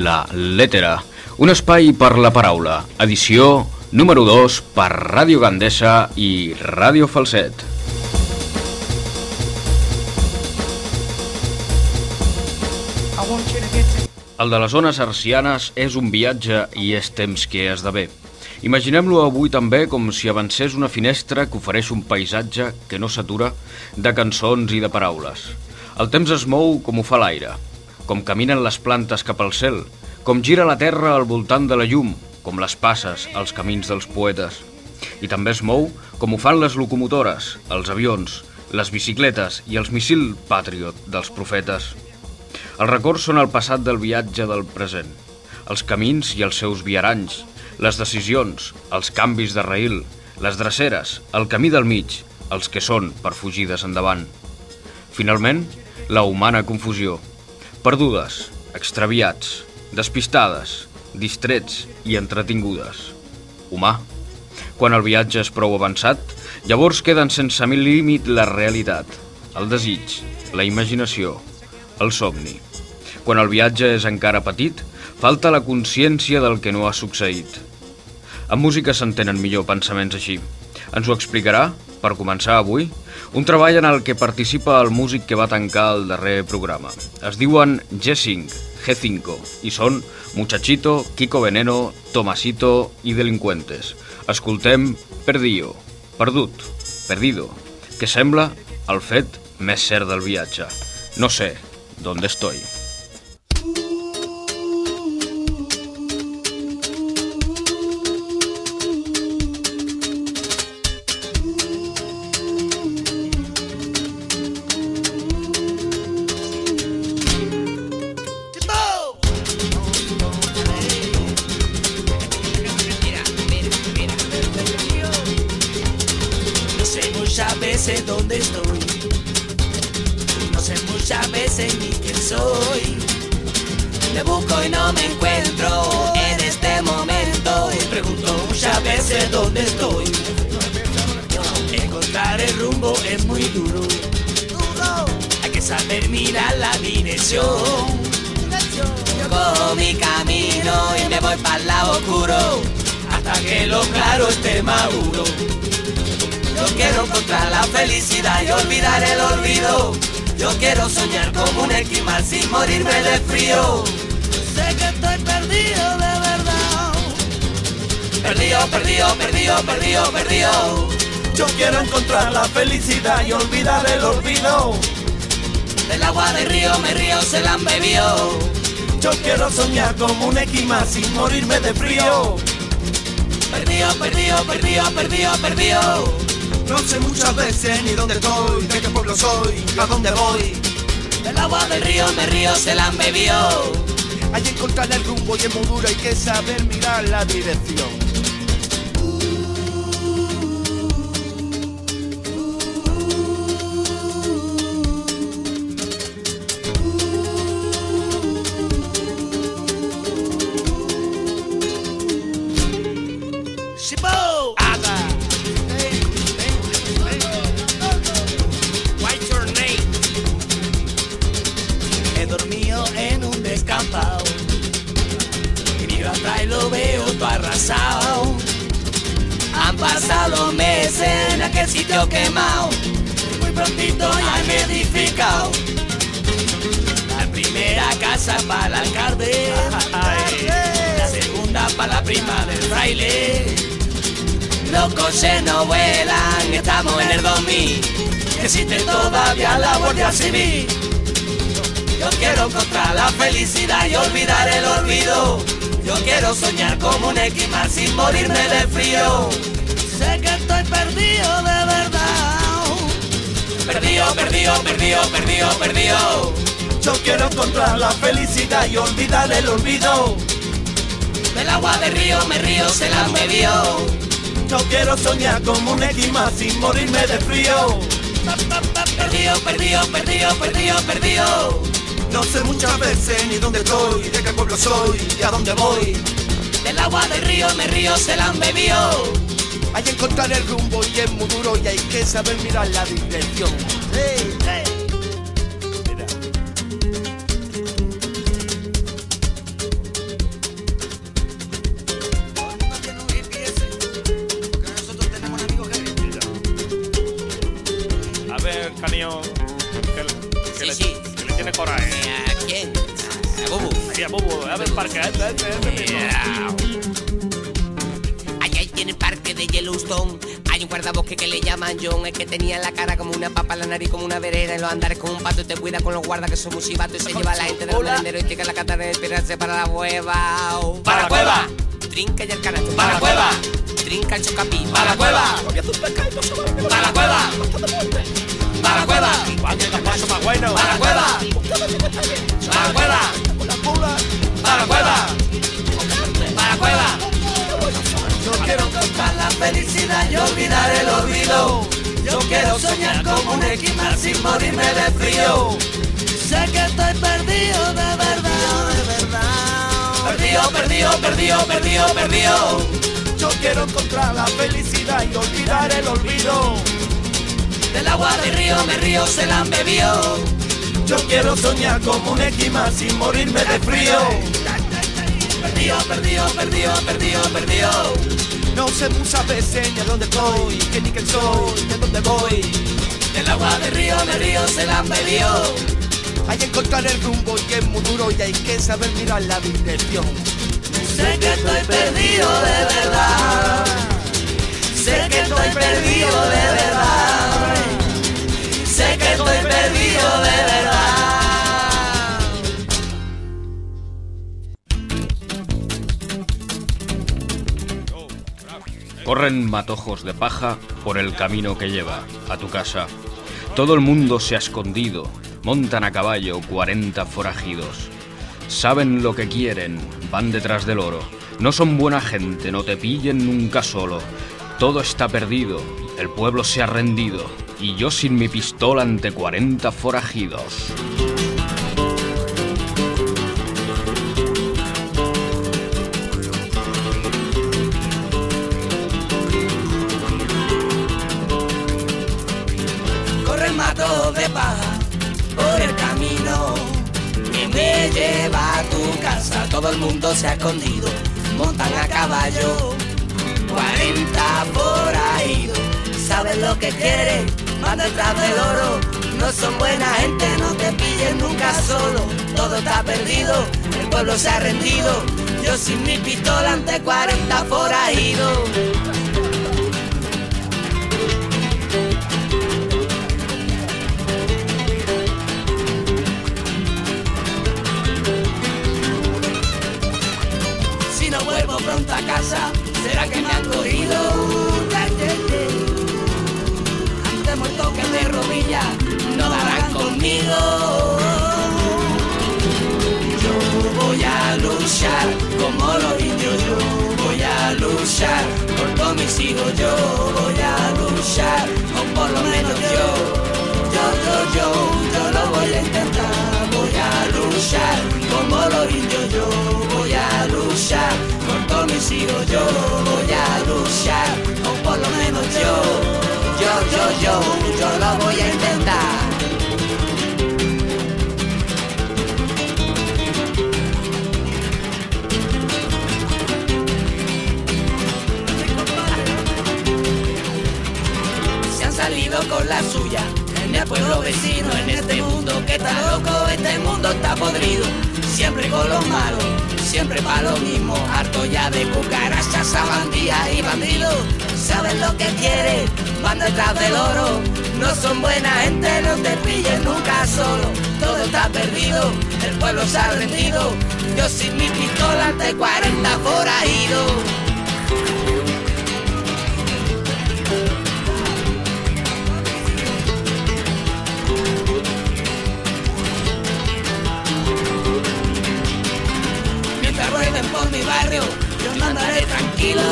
La Lettera, un espai per la paraula, edició número 2 per Ràdio Gandesa i Ràdio Falset. El de les zones hertzianes és un viatge i és temps que esdevé. Imaginem-lo avui també com si avancés una finestra que ofereix un paisatge que no s'atura de cançons i de paraules. El temps es mou com ho fa l'aire, com caminen les plantes cap al cel, com gira la terra al voltant de la llum, com les passes als camins dels poetes. I també es mou com ho fan les locomotores, els avions, les bicicletes i els míssils Patriot dels profetes. Els records són el passat del viatge del present, els camins i els seus viaranys, les decisions, els canvis de raïl, les dreceres, el camí del mig, els que són per fugides endavant. Finalment, la humana confusió. Perdudes, extraviats, despistades, distrets i entretingudes. Humà. Quan el viatge és prou avançat, llavors queden sense límit la realitat, el desig, la imaginació, el somni. Quan el viatge és encara petit, falta la consciència del que no ha succeït. En música s'entenen millor pensaments així. Ens ho explicarà, per començar avui, un treball en el que participa el músic que va tancar el darrer programa. Es diuen G5 i són Muchachito, Kiko Veneno, Tomasito i Delincuentes. Escoltem Perdido, perdut, perdido, que sembla el fet més cert del viatge. No sé dónde estoy. Dónde estoy, no sé muchas veces ni quién soy. Me busco y no me encuentro en este momento. Y pregunto muchas veces dónde estoy. Encontrar el rumbo es muy duro. Hay que saber mirar la dirección. Yo cojo mi camino y me voy para el lado oscuro hasta que lo claro esté maduro. Yo quiero encontrar la felicidad y olvidar el olvido. Yo quiero soñar como un esquimal sin morirme de frío. Sé que estoy perdido de verdad. Perdido, perdido, perdido, perdido, perdido. Yo quiero encontrar la felicidad y olvidar el olvido. Del agua del río me río, se la han bebido. Yo quiero soñar como un esquimal sin morirme de frío. Perdido, perdido, perdido, perdido, perdido. No sé muchas veces ni dónde estoy, de qué pueblo soy, a dónde voy. Del agua del río me río, se la han bebido. Hay que encontrar el rumbo y es muy duro, hay que saber mirar la dirección. Y miro atrás y lo veo todo arrasado. Han pasado los meses en aquel sitio quemado. Muy prontito ya me he edificado la primera casa para el alcalde, la segunda para la prima del fraile. Los coches no vuelan, estamos en el 2000. Existe todavía la Guardia Civil. Yo quiero encontrar la felicidad y olvidar el olvido. Yo quiero soñar como un esquimal sin morirme de frío. Sé que estoy perdido de verdad. Perdido, perdido, perdido, perdido, perdido. Yo quiero encontrar la felicidad y olvidar el olvido. Del agua del río me río, se la han bebido. Yo quiero soñar como un esquimal sin morirme de frío. Perdido, perdido, perdido, perdido, perdido. No sé muchas veces ni dónde estoy, de qué pueblo soy y a dónde voy. Del agua del río me río, se la han bebido. Hay que encontrar el rumbo y es muy duro y hay que saber mirar la dirección. Hey, hey. Mira. mío Sí, sí. que le tiene coraje. ¿A quién? A Bubu. Ahí a Bubu, a ver el parque. Allá tiene el parque de Yellowstone. Hay un guardabosque que le llaman John. Es que tenía la cara como una papa, la nariz como una vereda, y los andares como un pato. Y te cuida con los guardas que son un chivato. Y se lleva a la gente del merendero y llega la catana de esperarse para la cueva. ¡Para la cueva! Trinca y el canasto. ¡Para la cueva! Trinca el chocapí. ¡Para la cueva! ¡Para la cueva! ¡Para la cueva! Paso más bueno. ¡Para la cueva! ¡Para la cueva! ¡Para la cueva! ¡Para la cueva! No quiero Buscar la felicidad y olvidar el olvido. Yo quiero soñar como un esquimal sin morirme de frío. Sé que estoy perdido de verdad, de verdad. Perdido, perdido, perdido, perdido, perdido. Yo quiero encontrar la felicidad y olvidar el olvido. Del agua del río me río, se la han bebido. Yo quiero soñar como un esquimal sin morirme de frío. Perdido, perdido, perdido, perdido, perdido. No sé muchas veces ni a dónde estoy, quién ni quién soy, ni a dónde voy. Del agua del río me río, se la han bebido. Hay que encontrar el rumbo y es muy duro y hay que saber mirar la dirección. Sé que estoy perdido de verdad. Sé que estoy perdido de verdad. Sé que estoy perdido de verdad. Corren matojos de paja por el camino que lleva a tu casa. Todo el mundo se ha escondido, montan a caballo 40 forajidos. Saben lo que quieren, van detrás del oro. No son buena gente, no te pillen nunca solo. Todo está perdido, el pueblo se ha rendido, y yo sin mi pistola ante 40 forajidos. De paja por el camino que me lleva a tu casa. Todo el mundo se ha escondido, montan a caballo 40 forajidos. Saben lo que quieren, van detrás del oro. No son buena gente, no te pillen nunca solo. Todo está perdido, el pueblo se ha rendido. Yo sin mi pistola ante 40 forajidos. Vuelvo pronto a casa, ¿será que me han cogido? Antes muerto que de rodillas, no darán conmigo. Yo voy a luchar como los indios, yo voy a luchar por todos mis hijos, yo voy a luchar, o por lo menos yo lo voy a intentar. Voy a luchar como los indios, yo voy a luchar por todos mis hijos, yo voy a luchar, o por lo menos yo lo voy a intentar. Se han salido con la suya en el pueblo vecino, en este mundo que está loco, este mundo está podrido. Siempre con los malos, siempre para lo mismo. Harto ya de cucarachas, sabandías y bandidos. Saben lo que quieren, van detrás del oro. No son buena gente, no te pillen nunca solo. Todo está perdido, el pueblo se ha rendido. Yo sin mi pistola ante 40 forajidos. Rueden por mi barrio, yo no andaré tranquilo.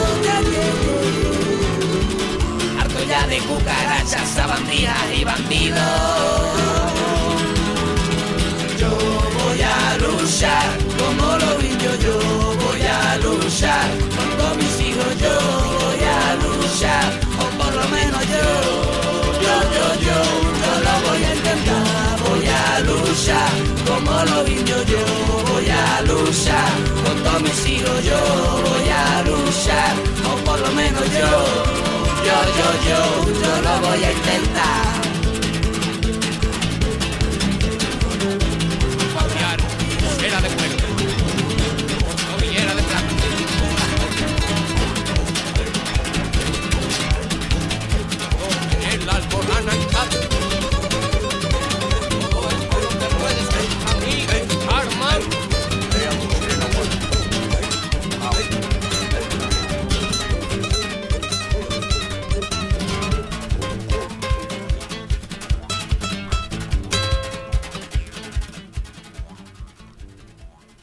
Harto ya de cucarachas, sabandías y bandidos. Yo voy a luchar como los indios, yo voy a luchar con todos mis hijos, yo voy a luchar, o por lo menos yo lo voy a intentar. Voy a luchar como los indios, yo voy a luchar con todos mis hijos, yo voy a luchar, o por lo menos yo lo voy a intentar.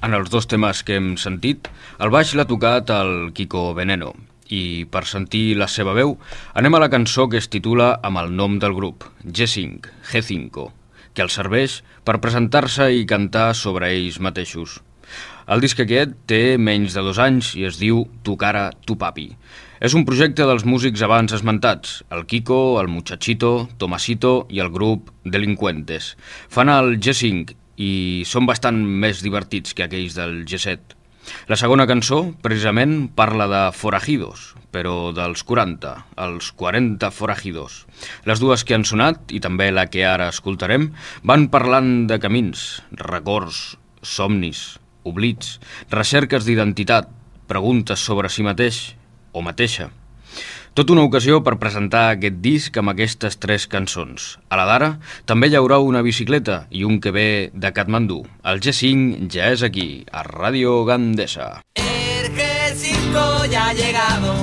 En els dos temes que hem sentit, el baix l'ha tocat el Kiko Veneno, i per sentir la seva veu anem a la cançó que es titula amb el nom del grup, G5, que els serveix per presentar-se i cantar sobre ells mateixos. El disc aquest té menys de 2 anys i es diu Tu cara, tu papi. És un projecte dels músics abans esmentats, el Kiko, el Muchachito, Tomasito i el grup Delincuentes. Fan el G5 i són bastant més divertits que aquells del G7. La segona cançó, precisament, parla de forajidos, però dels 40, els 40 forajidos. Les dues que han sonat, i també la que ara escoltarem, van parlant de camins, records, somnis, oblits, recerques d'identitat, preguntes sobre si mateix o mateixa. Tot una ocasió per presentar aquest disc amb aquestes 3 cançons. A la d'ara també hi haurà una bicicleta i un que ve de Katmandú. El G5 ja és aquí, a Radio Gandesa. El G5 ya ha llegado,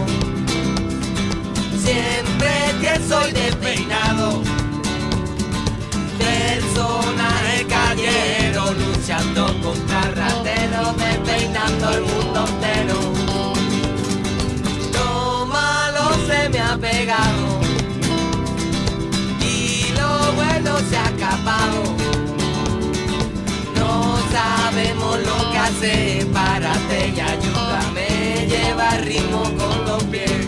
siempre tieso y despeinado, personaje callero luchando contra rateros, despeinando el mundo entero. Se me ha pegado y lo bueno se ha escapado. No sabemos lo que hacer, párate y ayúdame, lleva ritmo con los pies.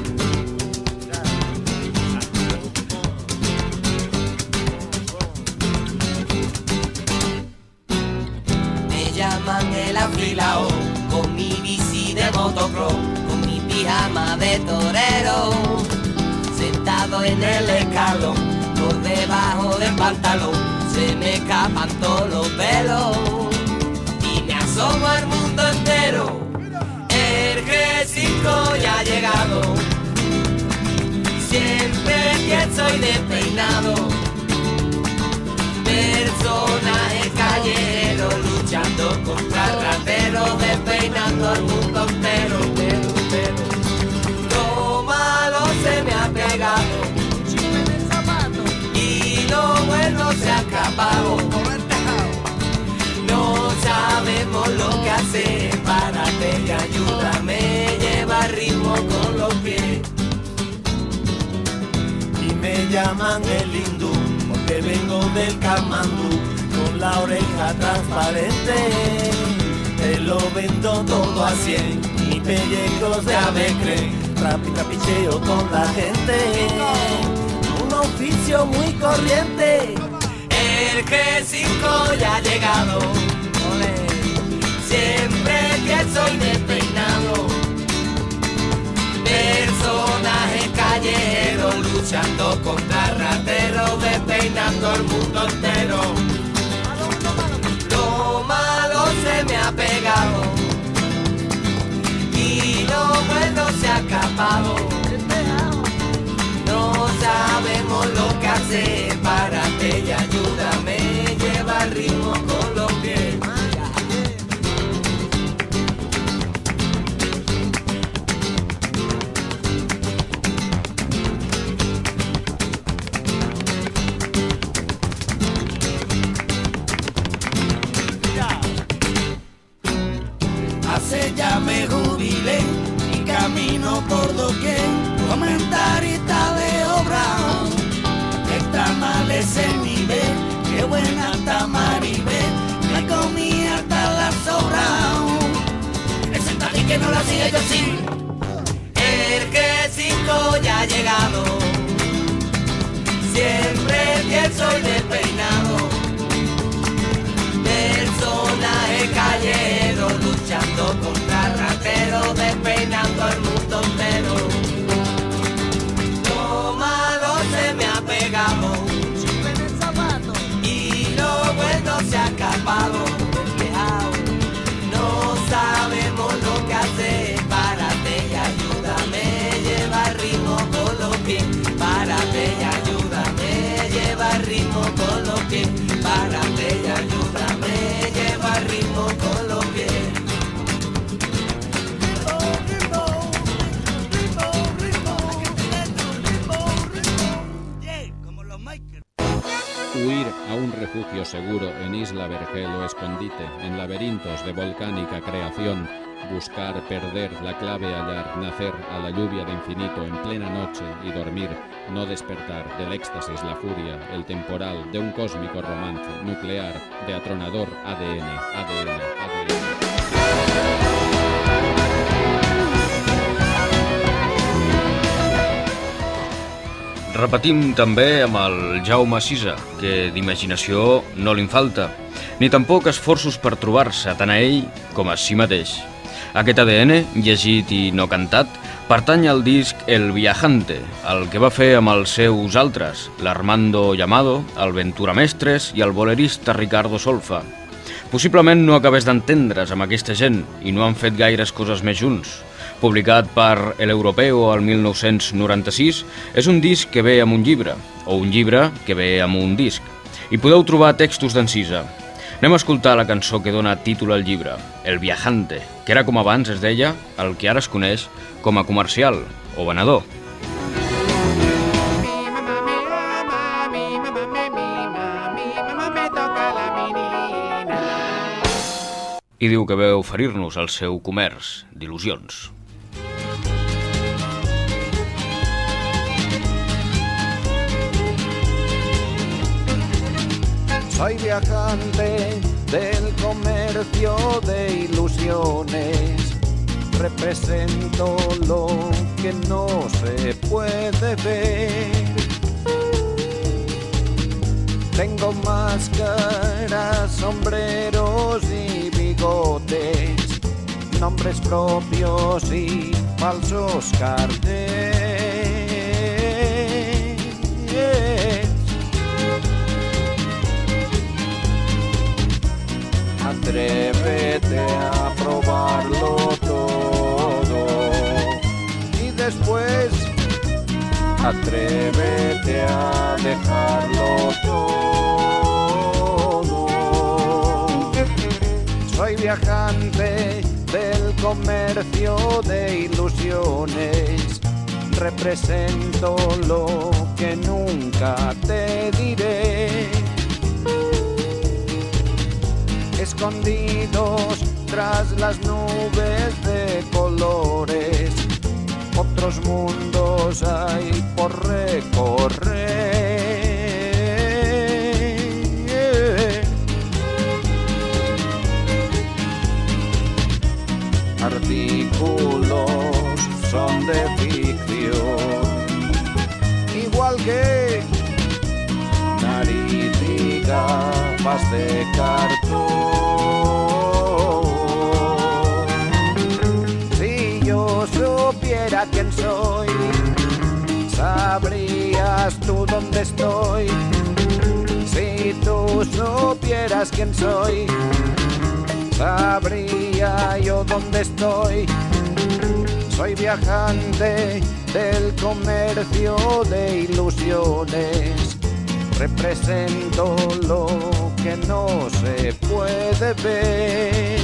Me llaman el afilao, con mi bici de motocross, pijama de torero, sentado en el escalón, por debajo del pantalón, se me escapan todos los pelos y me asomo al mundo entero. El G5 ya ha llegado, siempre tieso y despeinado, personaje callero luchando contra rateros, despeinando al mundo entero. Lo malo se me ha pegado y lo bueno se ha escapado. No sabemos lo que hacer, párate y ayúdame, lleva ritmo con los pies. Y me llaman el hindú porque vengo del Katmandú, con la oreja transparente, te lo vendo todo a 100. Mi pellejos de avecre, trapicheo con la gente, un oficio muy corriente. El G5 ya ha llegado, siempre tieso y despeinado, personaje callero luchando contra rateros, despeinando el mundo entero. Lo malo se me ha pegado y lo bueno se ha escapado. No sabemos lo que hacer, párate y ayúdame, lleva ritmo con los pies. Ya me jubilé y camino por doquier, comentarista de obra. Está mal ese nivel, qué buena está Maribel, me comí hasta la sobra. Ese tal que no la hacía yo sí. El G5 ya ha llegado, siempre tieso y despeinado, personaje callero luchando contra rateros, despeinando el mundo entero. Lo malo se me ha pegado y lo bueno se ha escapado. No sabemos lo que hacer, párate y ayúdame, lleva ritmo con los pies, párate y ayúdame, lleva ritmo con los pies. refugio seguro en Isla Vergel o escondite, en laberintos de volcánica creación, buscar, perder, la clave hallar, nacer a la lluvia de infinito en plena noche y dormir, no despertar, del éxtasis la furia, el temporal, de un cósmico romance, nuclear, de atronador ADN. Repetim també amb el Jaume Sisa, que d'imaginació no li'n falta, ni tampoc esforços per trobar-se tant a ell com a si mateix. Aquest ADN, llegit i no cantat, pertany al disc El Viajante, el que va fer amb els seus altres, l'Armando Llamado, el Ventura Mestres i el bolerista Ricardo Solfa. Possiblement no acabés d'entendre's amb aquesta gent i no han fet gaires coses més junts. Publicat per El Europeo al 1996, és un disc que ve amb un llibre, o un llibre que ve amb un disc. Hi podeu trobar textos d'en Sisa. Anem a escoltar la cançó que dona títol al llibre, El Viajante, que era com abans es deia el que ara es coneix com a comercial o venedor. I diu que ve a oferir-nos el seu comerç d'il·lusions. Soy viajante del comercio de ilusiones, represento lo que no se puede ver. Tengo máscaras, sombreros y bigotes, nombres propios y falsos carteles. Atrévete a probarlo todo y después atrévete a dejarlo todo. Soy viajante del comercio de ilusiones, represento lo que nunca te diré. Escondidos tras las nubes de colores, otros mundos hay por recorrer. Artículos son de ficción, igual que nariz y gafas de cartón. Si yo supiera quién soy, sabrías tú dónde estoy. Si tú supieras quién soy, sabría yo dónde estoy. Soy viajante del comercio de ilusiones, represento lo que no se puede ver.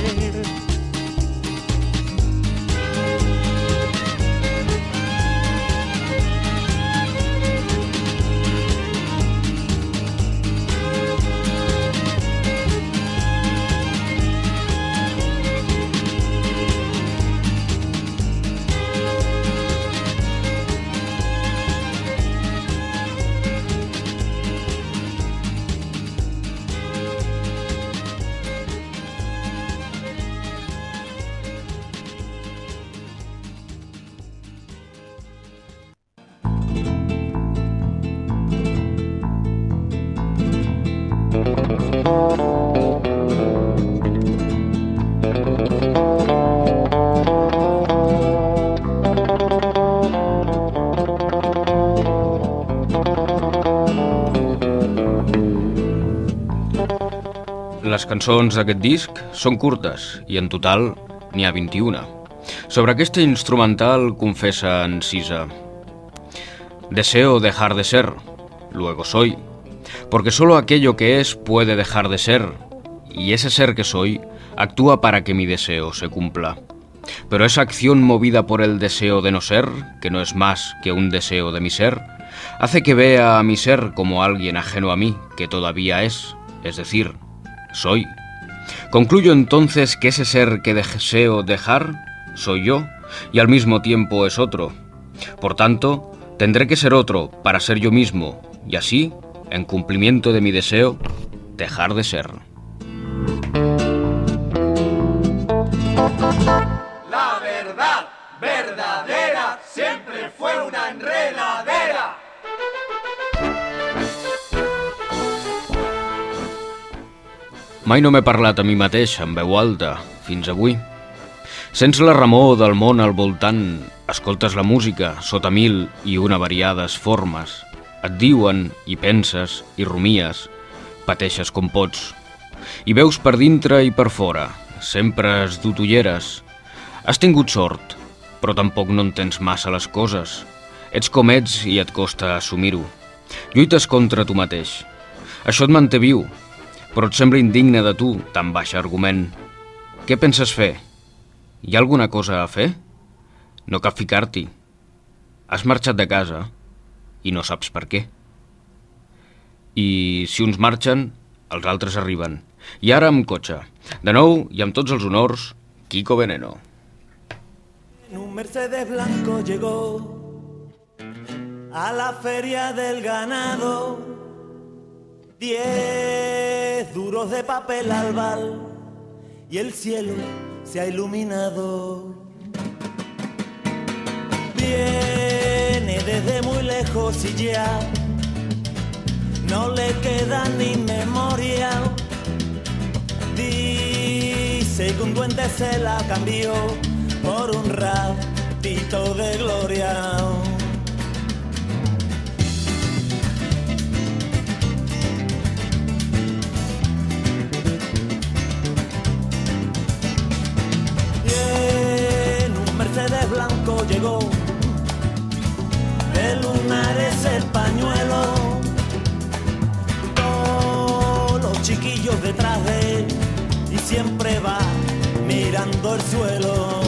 Les cançons d'aquest disc són curtes i en total n'hi ha 21. Sobre aquesta instrumental confessa en Sisa: deseo dejar de ser, luego soy, porque solo aquello que es puede dejar de ser, y ese ser que soy actúa para que mi deseo se cumpla. Pero esa acción movida por el deseo de no ser, que no es más que un deseo de mi ser, hace que vea a mi ser como alguien ajeno a mí, que todavía es, es decir, soy. Concluyo entonces que ese ser que deseo dejar soy yo y al mismo tiempo es otro. Por tanto, tendré que ser otro para ser yo mismo y así, en cumplimiento de mi deseo, dejar de ser. La verdad verdadera siempre fue una enredadera. Mai no m'he parlat a mi mateix en veu alta, fins avui. Sents la remor del món al voltant, escoltes la música sota mil i una variades formes. Et diuen, i penses, i rumies, pateixes com pots. I veus per dintre i per fora, sempre has dut ulleres. Has tingut sort, però tampoc no entens massa les coses. Ets com ets i et costa assumir-ho. Lluites contra tu mateix. Això et manté viu, però et sembla indigne de tu, tan baix argument. Què penses fer? Hi ha alguna cosa a fer? No cap ficar-t'hi. Has marxat de casa i no saps per què. I si uns marxen, els altres arriben. I ara amb cotxe. De nou, i amb tots els honors, Kiko Veneno. En un Mercedes blanco llegó a la feria del ganado. 10 duros de papel albal y el cielo se ha iluminado. Viene desde muy lejos y ya no le queda ni memoria. Dice que un duende se la cambió por un ratito de gloria. Mercedes blanco llegó, de lunares el pañuelo, todos los chiquillos detrás de él y siempre va mirando el suelo.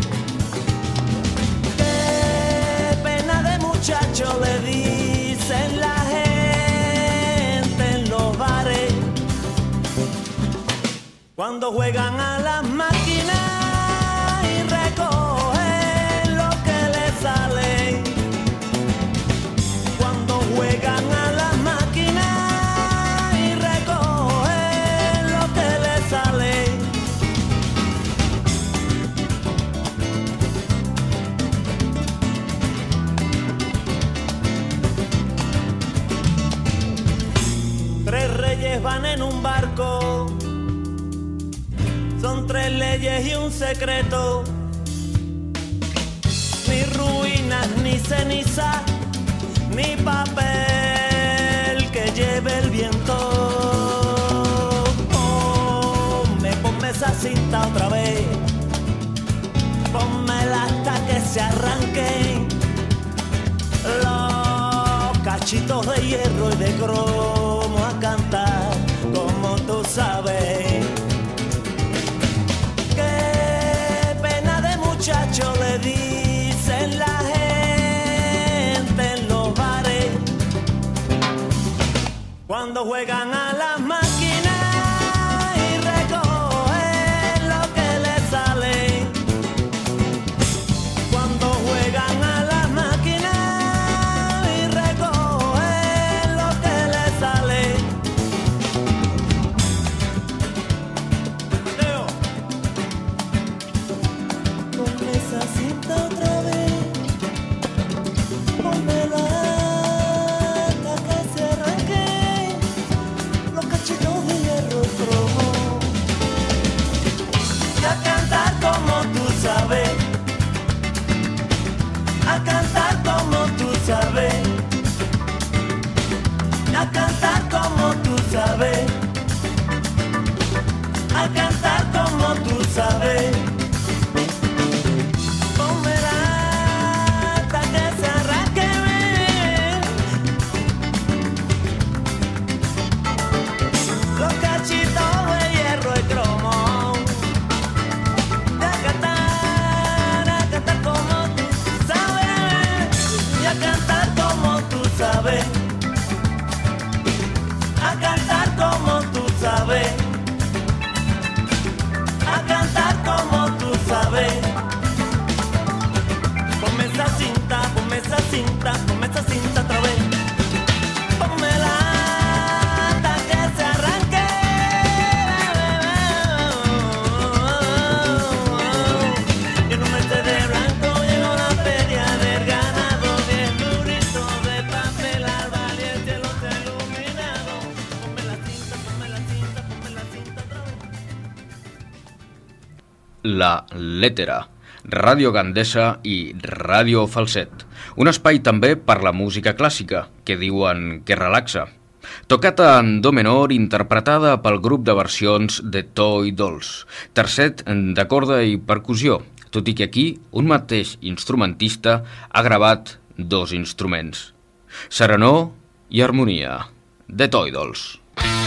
Qué pena de muchacho le dicen la gente en los bares cuando juegan a las máquinas. Cuando juegan a las máquinas y recogen lo que les sale. Tres reyes van en un barco, son 3 leyes y un secreto. Ni ruinas, ni ceniza, ni papel que lleve el viento. Ponme esa cinta otra vez, pónmela hasta que se arranquen los cachitos de hierro y de cromo a cantar como tú sabes. Qué pena de muchacho le dicen la gente en los bares cuando juegan a las máquinas y recogen lo que les sale. Cuando juegan a las máquinas y recogen lo que les sale. Mateo, con esa cinta otra vez. A cantar como tú sabes, a cantar como tú sabes, a cantar como tú sabes. Pónmela hasta que se arranque los cachitos de hierro y cromo. A cantar como tú sabes, y a cantar como tú sabes, a cantar como tú La Lettera, Ràdio Gandesa i Ràdio Falset. Un espai també per la música clàssica, que diuen que relaxa. Tocata en do menor interpretada pel grup de versions de Toy Dolls, tercet de corda i percussió, tot i que aquí un mateix instrumentista ha gravat dos instruments. Serenor i harmonia, de Toy Dolls.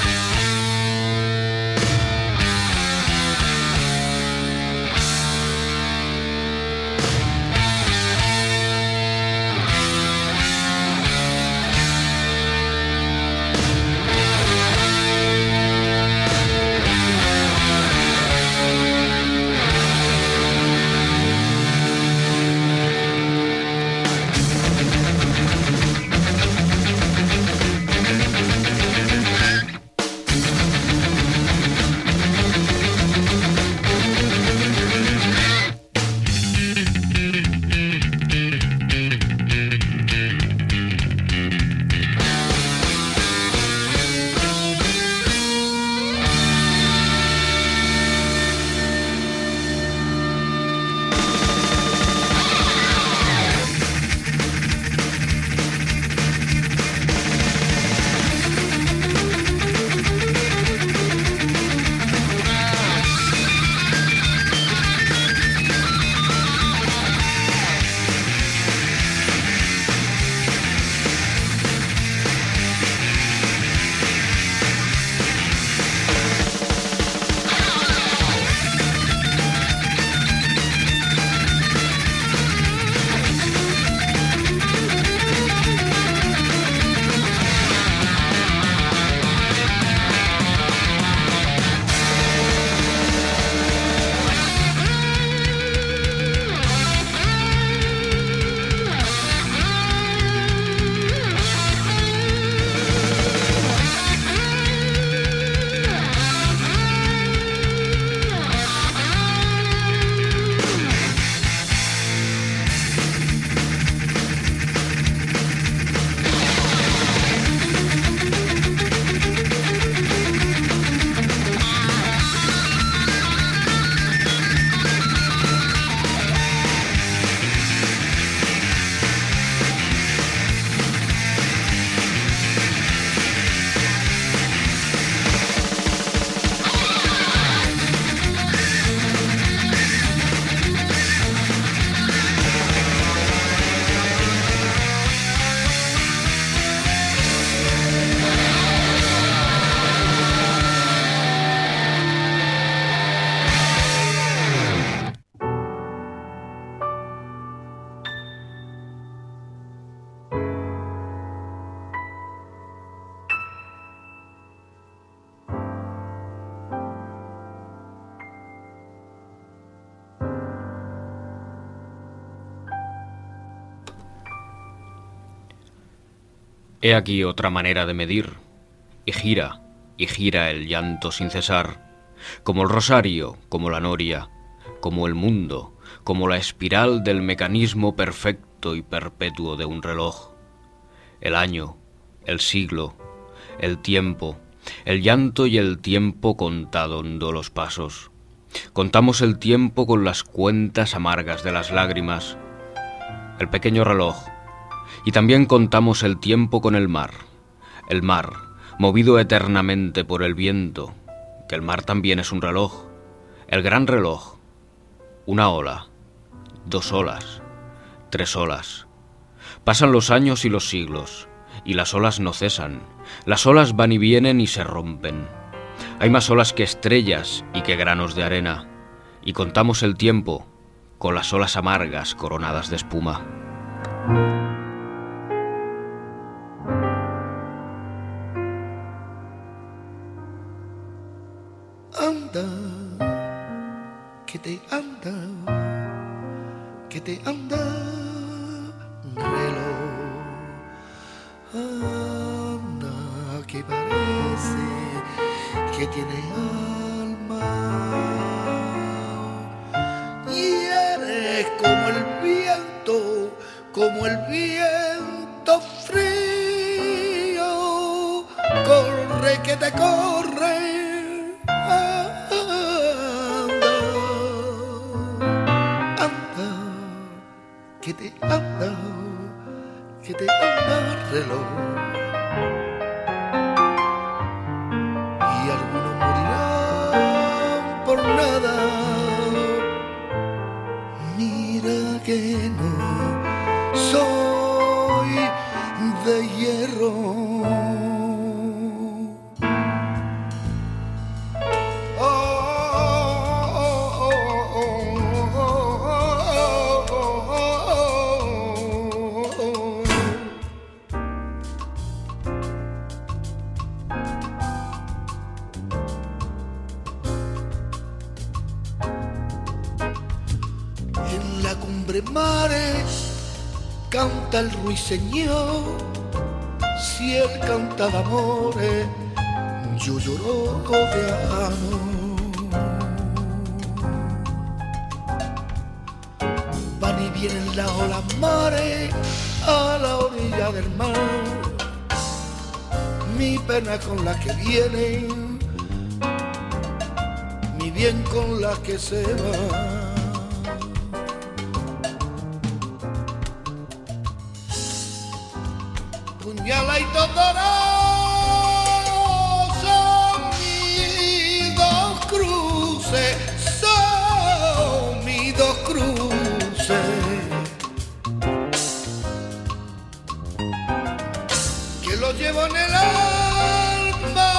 He aquí otra manera de medir, y gira el llanto sin cesar, como el rosario, como la noria, como el mundo, como la espiral del mecanismo perfecto y perpetuo de un reloj. El año, el siglo, el tiempo, el llanto y el tiempo contando los pasos. Contamos el tiempo con las cuentas amargas de las lágrimas, el pequeño reloj. Y también contamos el tiempo con el mar, movido eternamente por el viento, que el mar también es un reloj, el gran reloj, una ola, 2 olas, 3 olas. Pasan los años y los siglos, y las olas no cesan, las olas van y vienen y se rompen. Hay más olas que estrellas y que granos de arena, y contamos el tiempo con las olas amargas coronadas de espuma. Que te anda, reloj, anda, que parece que tiene alma, y eres como el viento frío, corre que te corre. que te habla el reloj. Y algunos morirán por nada. Mira que no soy de hierro. En la cumbre mares canta el ruiseñor. Si él canta de amores, yo lloro de amor. Van y vienen las olas mares a la orilla del mar. Mi pena con las que vienen, mi bien con las que se van. Puñalaitos dorados son mis dos cruces, son mis dos cruces, que los llevo en el alma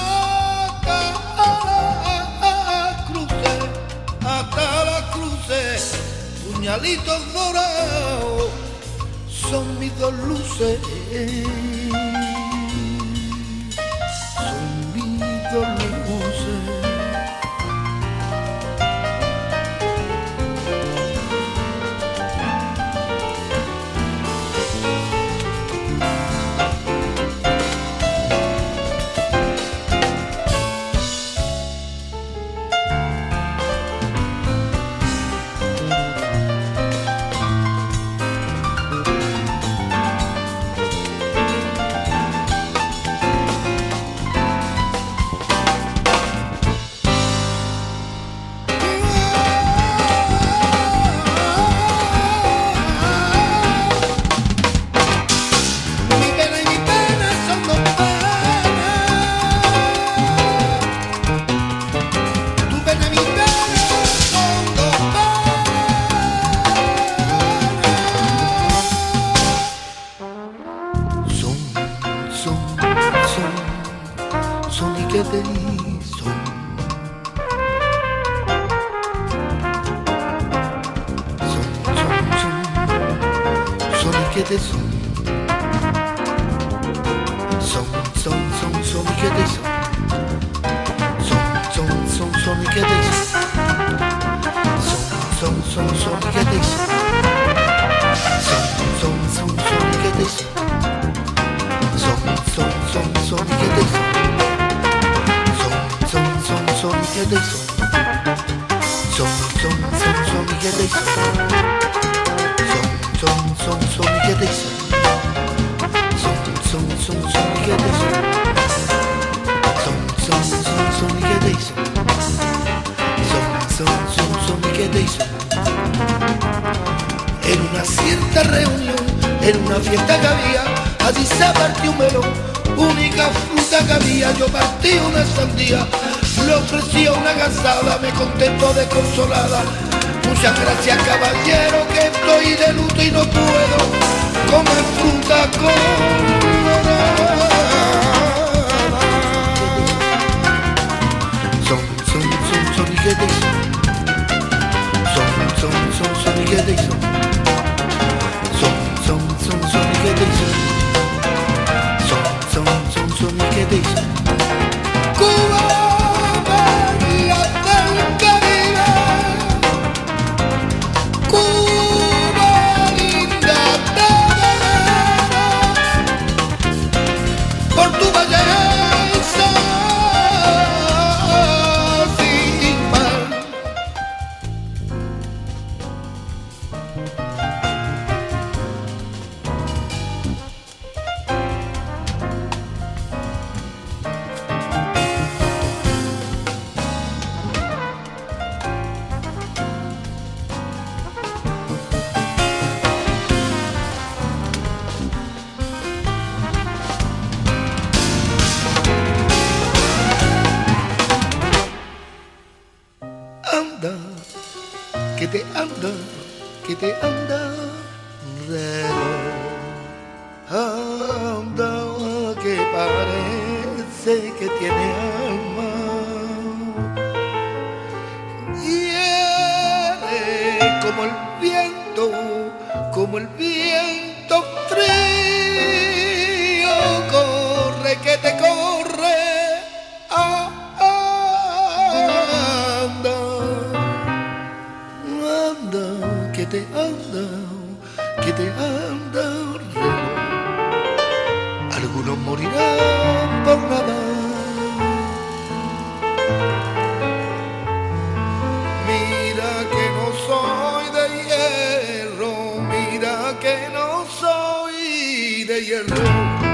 hasta las cruces, puñalitos dorados son mis dos luces, son mis dos luces. En una cierta reunión, en una fiesta que había, allí se partió un melón, única fruta que había. Yo partí una sandía, le ofrecí una gasada, me contentó desconsolada. Muchas gracias, caballero, que estoy de luto y no puedo comer fruta colorada. Son y que te son. Son y que te son. Son y que te son. Son y que te son. Cuba, Bahía del Caribe. Cuba, linda de verano. Por tu belleza sin par. te anda reloj. Anda que parece que tiene alma. Y eres como el viento frío, corre que te corre. Anda que te anda reloj. Algunos morirán por nada. Mira que no soy de hierro, mira que no soy de hierro.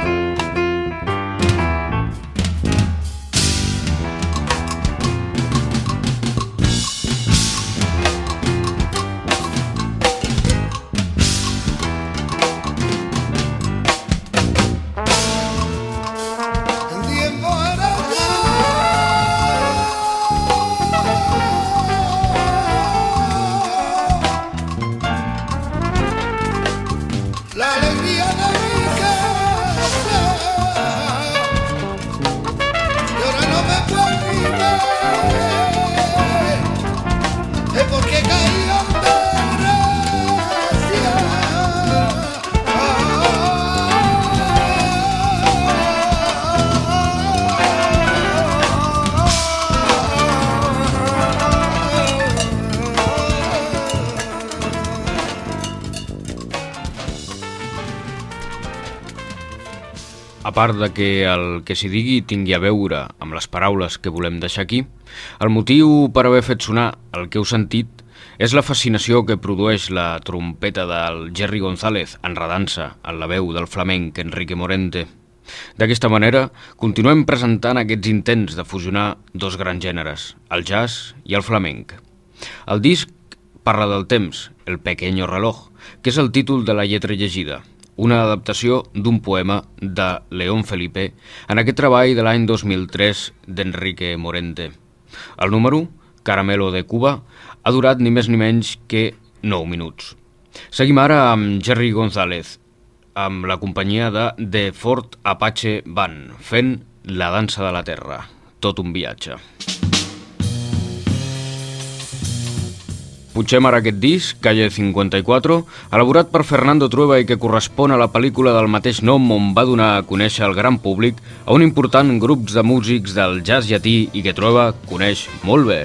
La alegría de mi casa, y ahora no me puedo olvidar, es porque caí en desgracia. A part de que el que s'hi digui tingui a veure amb les paraules que volem deixar aquí, el motiu per haver fet sonar el que heu sentit és la fascinació que produeix la trompeta del Jerry González enredant-se en la veu del flamenc Enrique Morente. D'aquesta manera, continuem presentant aquests intents de fusionar dos grans gèneres, el jazz i el flamenc. El disc parla del temps, El pequeño reloj, que és el títol de la lletra llegida, una adaptació d'un poema de León Felipe en aquest treball de l'any 2003 d'Enrique Morente. El número, Caramelo de Cuba, ha durat ni més ni menys que 9 minuts. Seguim ara amb Jerry González, amb la companyia de The Fort Apache Band, fent La dansa de la terra, tot un viatge. Punxem ara aquest disc, Calle 54, elaborat per Fernando Trueba i que correspon a la pel·lícula del mateix nom on va donar a conèixer al gran públic a un important grup de músics del jazz llatí i que Trueba coneix molt bé.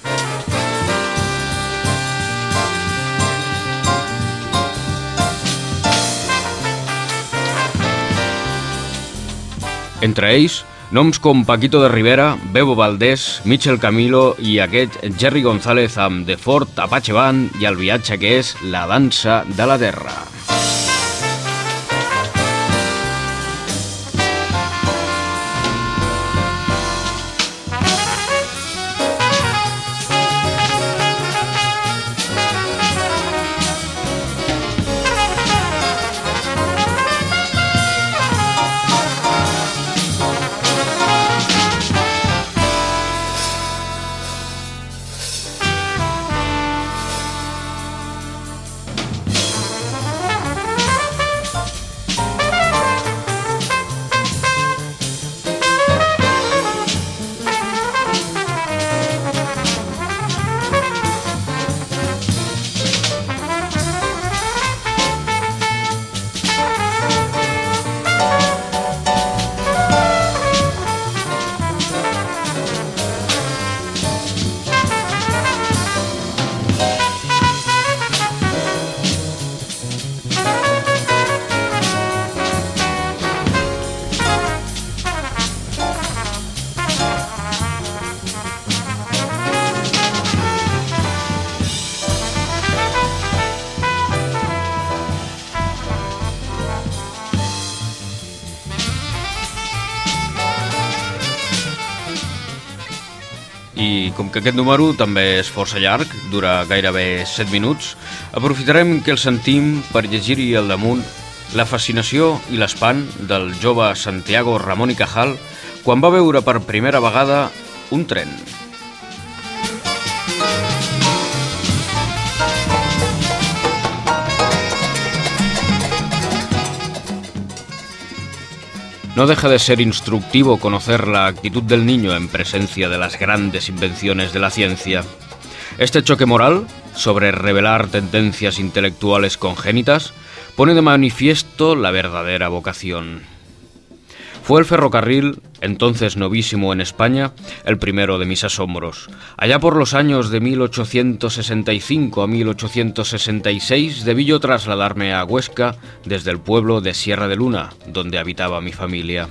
Entre ells, noms com Paquito de Rivera, Bebo Valdés, Michel Camilo i aquest Jerry González amb The Fort Apache Band i el viatge que és La dansa de la terra. I com que aquest número també és força llarg, dura gairebé 7 minuts, aprofitarem que el sentim per llegir-hi al damunt la fascinació i l'espant del jove Santiago Ramón y Cajal quan va veure per primera vegada un tren. No deja de ser instructivo conocer la actitud del niño en presencia de las grandes invenciones de la ciencia. Este choque moral, sobre revelar tendencias intelectuales congénitas, pone de manifiesto la verdadera vocación. Fue el ferrocarril, entonces novísimo en España, el primero de mis asombros. Allá por los años de 1865 a 1866 debí yo trasladarme a Huesca desde el pueblo de Sierra de Luna, donde habitaba mi familia.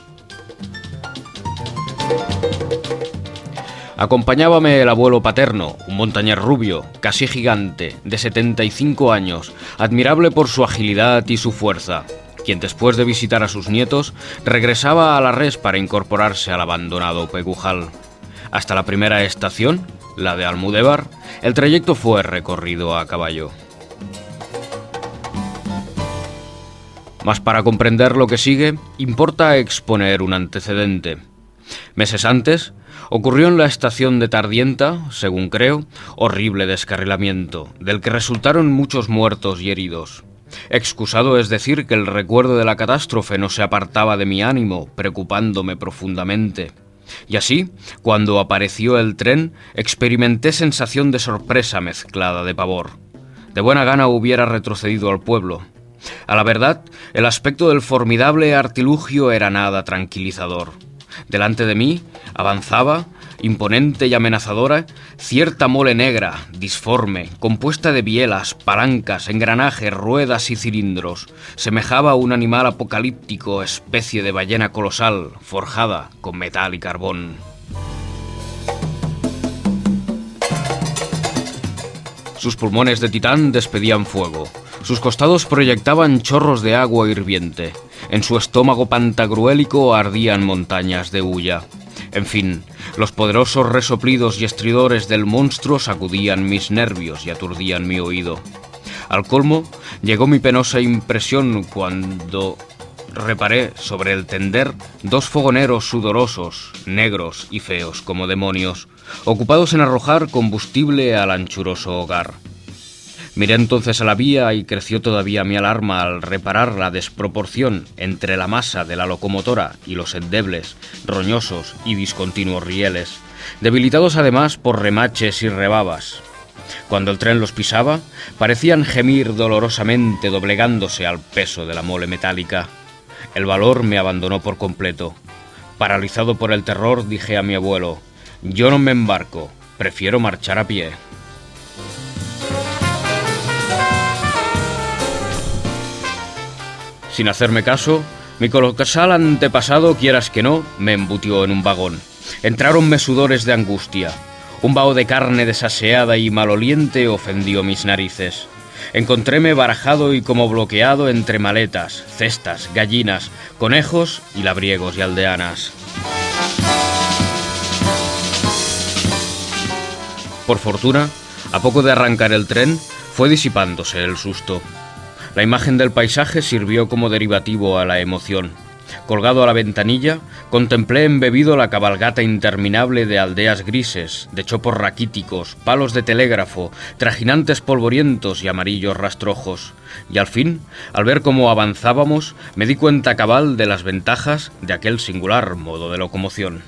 Acompañábame el abuelo paterno, un montañés rubio, casi gigante, de 75 años, admirable por su agilidad y su fuerza, quien después de visitar a sus nietos, regresaba a la res para incorporarse al abandonado Pegujal. Hasta la primera estación, la de Almudévar, el trayecto fue recorrido a caballo. Mas para comprender lo que sigue, importa exponer un antecedente. Meses antes, ocurrió en la estación de Tardienta, según creo, horrible descarrilamiento, del que resultaron muchos muertos y heridos. Excusado es decir que el recuerdo de la catástrofe no se apartaba de mi ánimo, preocupándome profundamente. Y así, cuando apareció el tren, experimenté sensación de sorpresa mezclada de pavor. De buena gana hubiera retrocedido al pueblo. A la verdad, el aspecto del formidable artilugio era nada tranquilizador. Delante de mí avanzaba, imponente y amenazadora, cierta mole negra, disforme, compuesta de bielas, palancas, engranajes, ruedas y cilindros. Semejaba a un animal apocalíptico, especie de ballena colosal, forjada con metal y carbón. Sus pulmones de titán despedían fuego. Sus costados proyectaban chorros de agua hirviente. En su estómago pantagruélico ardían montañas de hulla. En fin, los poderosos resoplidos y estridores del monstruo sacudían mis nervios y aturdían mi oído. Al colmo, llegó mi penosa impresión cuando reparé sobre el tender dos fogoneros sudorosos, negros y feos como demonios, ocupados en arrojar combustible al anchuroso hogar. Miré entonces a la vía y creció todavía mi alarma al reparar la desproporción entre la masa de la locomotora y los endebles, roñosos y discontinuos rieles, debilitados además por remaches y rebabas. Cuando el tren los pisaba, parecían gemir dolorosamente doblegándose al peso de la mole metálica. El valor me abandonó por completo. Paralizado por el terror, dije a mi abuelo: «Yo no me embarco, prefiero marchar a pie». Sin hacerme caso, mi colosal antepasado, quieras que no, me embutió en un vagón. Entráronme sudores de angustia. Un vaho de carne desaseada y maloliente ofendió mis narices. Encontréme barajado y como bloqueado entre maletas, cestas, gallinas, conejos y labriegos y aldeanas. Por fortuna, a poco de arrancar el tren, fue disipándose el susto. La imagen del paisaje sirvió como derivativo a la emoción. Colgado a la ventanilla, contemplé embebido la cabalgata interminable de aldeas grises, de chopos raquíticos, palos de telégrafo, trajinantes polvorientos y amarillos rastrojos. Y al fin, al ver cómo avanzábamos, me di cuenta cabal de las ventajas de aquel singular modo de locomoción.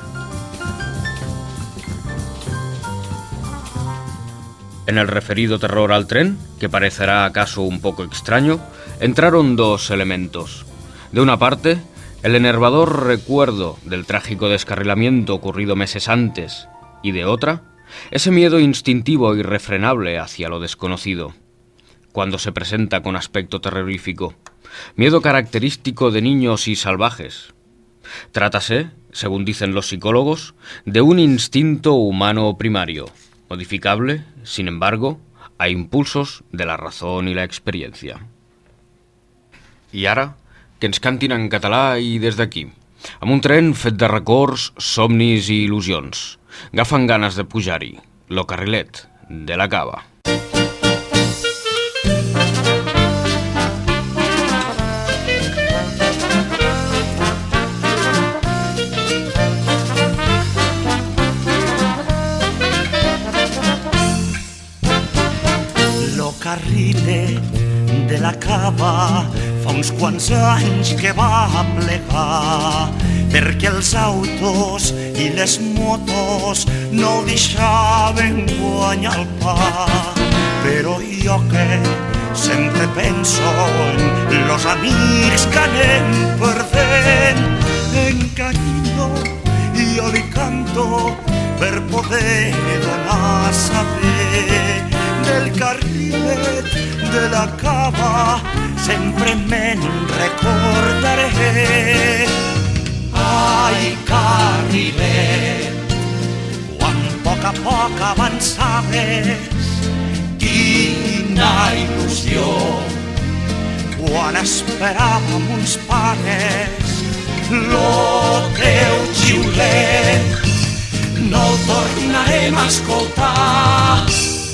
En el referido terror al tren, que parecerá acaso un poco extraño, entraron dos elementos. De una parte, el enervador recuerdo del trágico descarrilamiento ocurrido meses antes, y de otra, ese miedo instintivo e irrefrenable hacia lo desconocido, cuando se presenta con aspecto terrorífico, miedo característico de niños y salvajes. Trátase, según dicen los psicólogos, de un instinto humano primario, modificable, sin embargo, a impulsos de la razón i la experiència. I ara, que ens cantin en català i des d'aquí, amb un tren fet de records, somnis i il·lusions. Agafen ganes de pujar-hi, lo carrilet de la cava. Carriles de la cava fa uns quants anys que va plegar perquè els autos i les motos no el deixaven guanyar el pa. Però jo que sempre penso en los amics que anem perdent, en carinyo jo li canto per poder donar a saber del carrilet de la cava, sempre me'n recordaré. Ai, carrilet, quan a poc avançaves, quina il·lusió, quan esperàvem uns pares, lo teu xiulet no el tornarem a escoltar.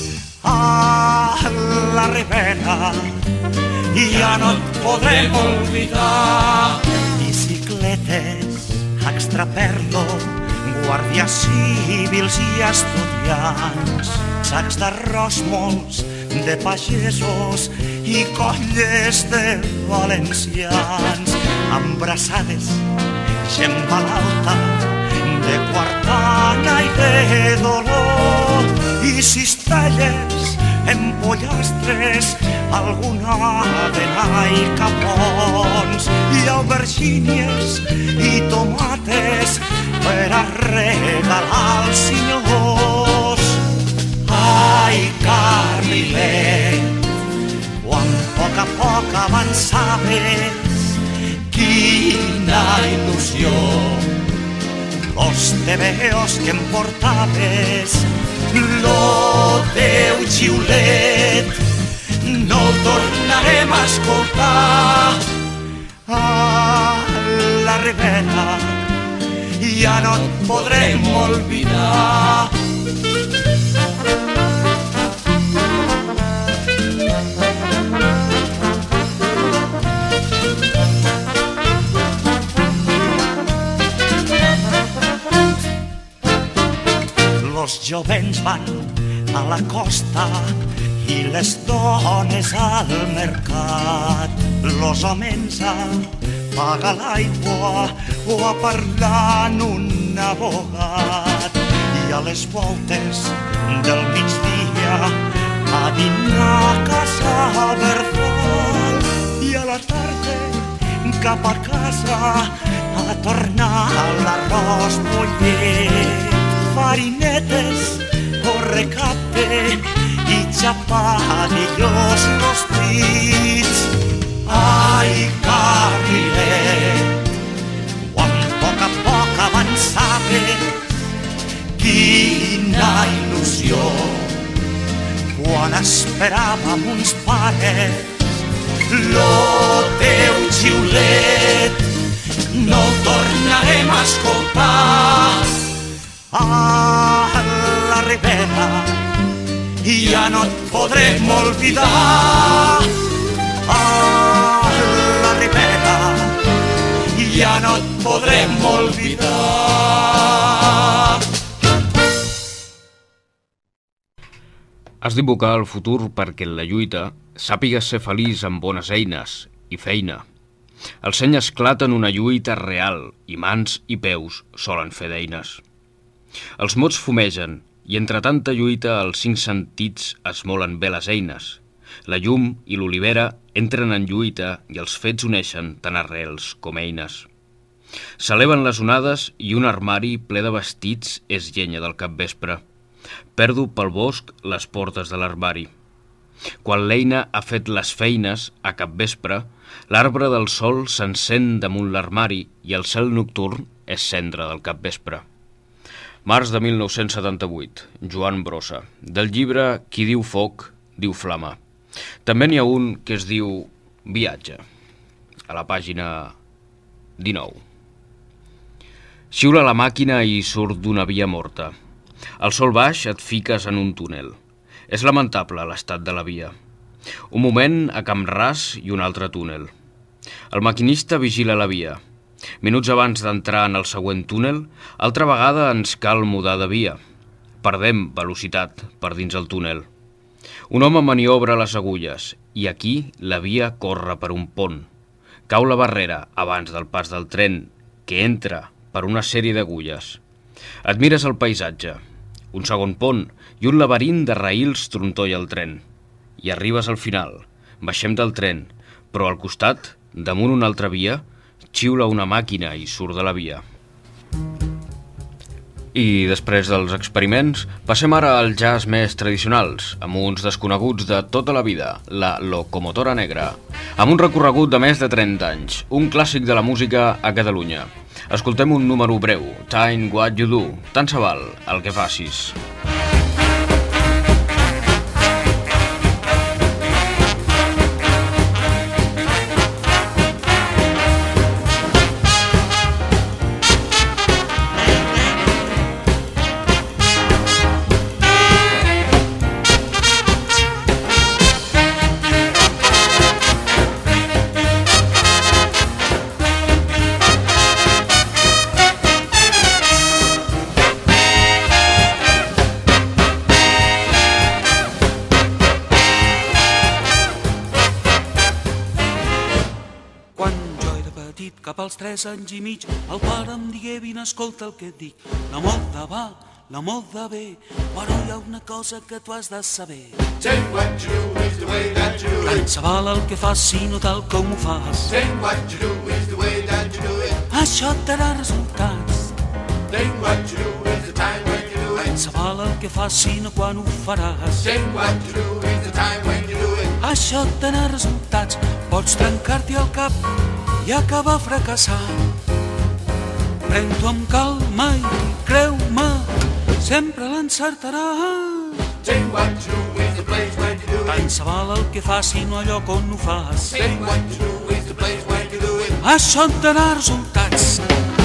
A la Ribera ja no et podrem oblidar. Bicicletes, extraperlo, guàrdies civils i estudiants, sacs d'arròs molts de pagesos i colles de valencians, abraçades, gent malalta, de quartana i de dolor, i cistelles en pollastres, alguna avena i capons, i aubergínies i tomates per a regalar als senyors. Ai, carrilet, quan a poc avançaves, quina il·lusió, los tebeos que em portaves, lo teu xiulet no el tornarem a escoltar. A la Ribera ja no et podrem oblidar. Els jovens van a la costa i les dones al mercat. Los homes a pagar l'aigua o a parlar en un abogat. I a les voltes del migdia a dinar a casa Verdal. I a la tarda cap a casa a tornar l'arròs bullit. Farinetes o recapte i chapadillos rostits. Ai, carrilet, quan a poc avançaves, quina il·lusió, quan esperàvem uns pares, lo teu xiulet no el tornarem a escoltar. A la Ribera ja no et podrem oblidar. A la Ribera ja no et podrem oblidar. Has d'invocar el futur perquè en la lluita sàpigues ser feliç amb bones eines i feina. El seny esclata en una lluita real i mans i peus solen fer d'eines. Els mots fumegen i entre tanta lluita els 5 sentits esmolen bé les eines. La llum i l'olivera entren en lluita i els fets uneixen tant arrels com eines. S'eleven les onades i un armari ple de vestits és llenya del capvespre. Perdo pel bosc les portes de l'armari. Quan l'eina ha fet les feines a capvespre, l'arbre del sol s'encén damunt l'armari i el cel nocturn és cendra del capvespre. Març de 1978, Joan Brossa, del llibre Qui diu foc, diu flama. També n'hi ha un que es diu Viatge, a la pàgina 19. Xiula la màquina i surt d'una via morta. Al sol baix et fiques en un túnel. És lamentable l'estat de la via. Un moment a camp ras i un altre túnel. El maquinista vigila la via. Minuts abans d'entrar en el següent túnel, altra vegada ens cal mudar de via. Perdem velocitat per dins el túnel. Un home maniobra les agulles i aquí la via corre per un pont. Cau la barrera abans del pas del tren, que entra per una sèrie d'agulles. Admires el paisatge, un segon pont i un laberint de raïls trontolla el tren. I arribes al final, baixem del tren, però al costat, damunt una altra via, xiula una màquina i surt de la via. I després dels experiments, passem ara als jazz més tradicionals, amb uns desconeguts de tota la vida, la Locomotora Negra, amb un recorregut de més de 30 anys, un clàssic de la música a Catalunya. Escoltem un número breu, Time What You Do, tant se val el que facis. Cap als 3 anys i mig, el pare em digué, vine, escolta el que et dic. La moda va, la moda ve, però hi ha una cosa que tu has de saber. Take what you do is the way that you do it. Tant se val el que fas, sinó tal com ho fas. Take what you do is the way that you do it. Això et darà resultats. Take what you do is the time when you do it. Tant se val el que fas, sinó quan ho faràs. Take what you do is the time when you do it. Això et darà resultats. Pots trencar-t'hi el cap i acabar fracassant. Pren-t'ho amb calma i creu-me, sempre l'encertaràs. Take what you do is the place when you do it. Tant se val el que fas, sinó allò on ho fas. Take what you do is the place when you do it. Això et darà resultats.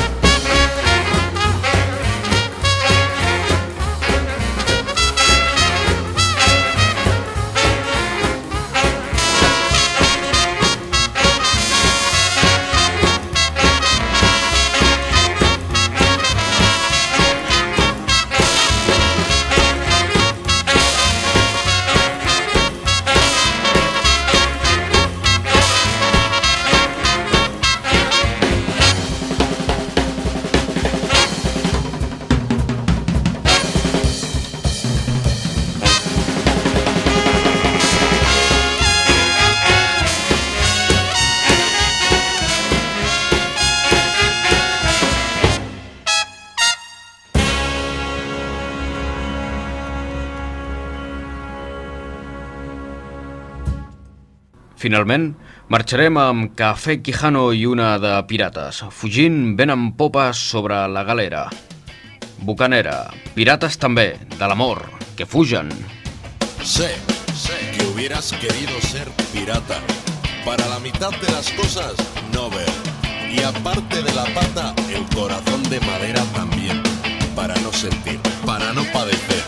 Finalment, marxarem amb Café Quijano i una de Pirates, fugint vent en popes sobre la galera. Bucanera, pirates també, de l'amor, que fugen. Sé que hubieras querido ser pirata, para la mitad de las cosas no ver, y aparte de la pata, el corazón de madera también, para no sentir, para no padecer.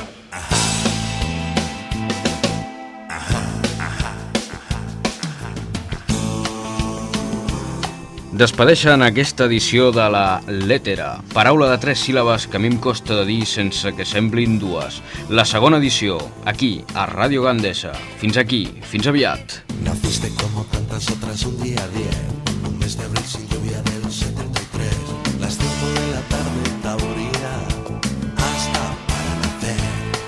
Despedeixen aquesta edició de la Létera, paraula de 3 síl·labes que a mi em costa de dir sense que semblin 2. La segona edició, aquí, a Ràdio Gandesa. Fins aquí, fins aviat. Naciste como tantas otras un día 10, un mes de abril sin lluvia del 73. Las 5 de la tarde taboría hasta para nacer.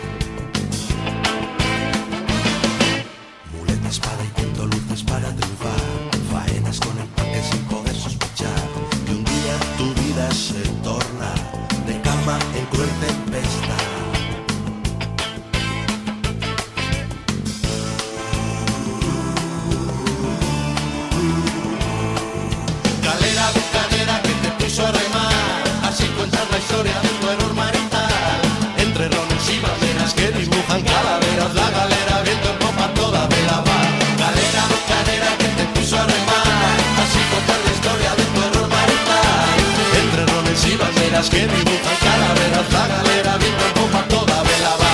Muleta, espada y viento, luces para triunfar. Faenas con el pan que sin poder sospechar. Y un día tu vida se torna de cama en cruel tempestad. Galera bucanera que te puso a remar, así cuentas la historia de tu error marital. Entre rones y banderas que dibujan calaveras, la galera viento en popa toda vela va. Galera bucanera que te puso a remar, así cuentas la historia de tu error marital. Entre rones y banderas que dibujan calaveras, la galera viento en popa toda vela va.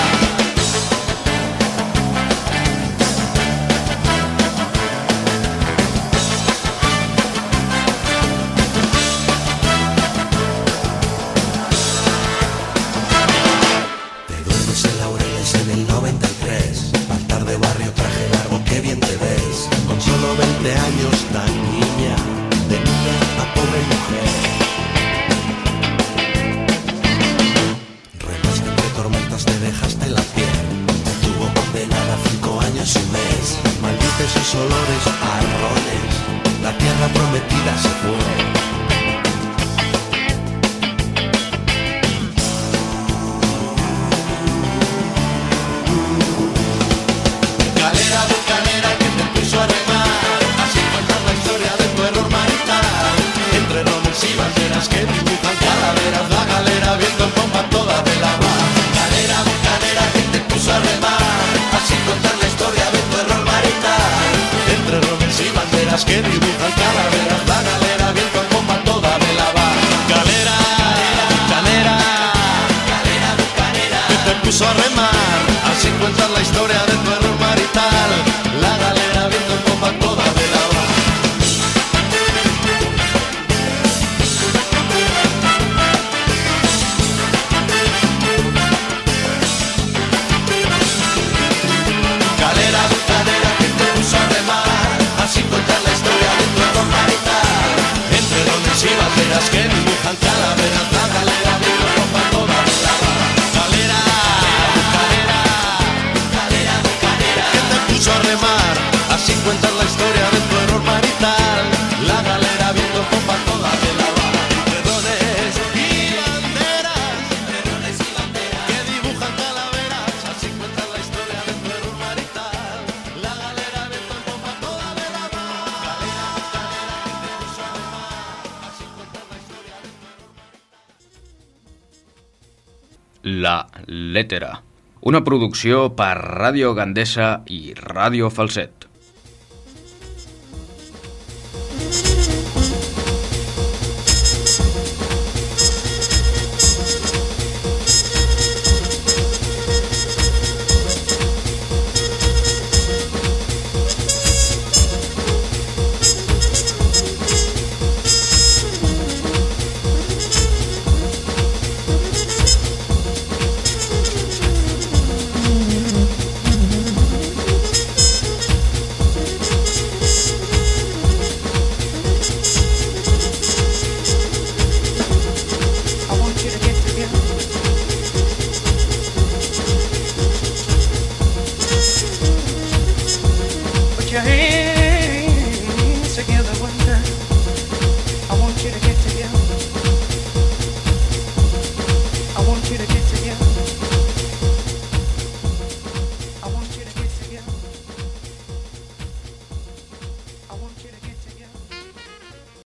En el 93, faltar de barrio, traje largo, qué bien te ves. Con solo 20 años tan niña, esta pobre mujer. Remaste entre tormentas, te dejaste la piel. Estuvo condenada 5 años y un mes. Maldice sus olores a arrones. La tierra prometida se fue. Que dibujan calaveras, la galera, viento en pompa, toda vela va. Galera, bucanera, galera, bucanera, que te puso a remar. Así cuentas la historia de tu error marital. La galera, viento en pompa, toda vela va. Galera, bucanera, que te puso a remar. Así cuentas la historia de tu error marital. Entre rones y banderas que dibujan calaveras, la galera viendo ropa toda la va. Galera, bucanera, galera, bucanera, que te puso a remar. Así cuentas la historia de tu error marital. La galera viendo ropa toda la va. Entre rones y banderas, entre rones y banderas, que dibujan calaveras. Así cuentas la historia de tu error marital. La galera viendo ropa toda la va. La Lettera, una producció per Ràdio Gandesa i Ràdio Falset.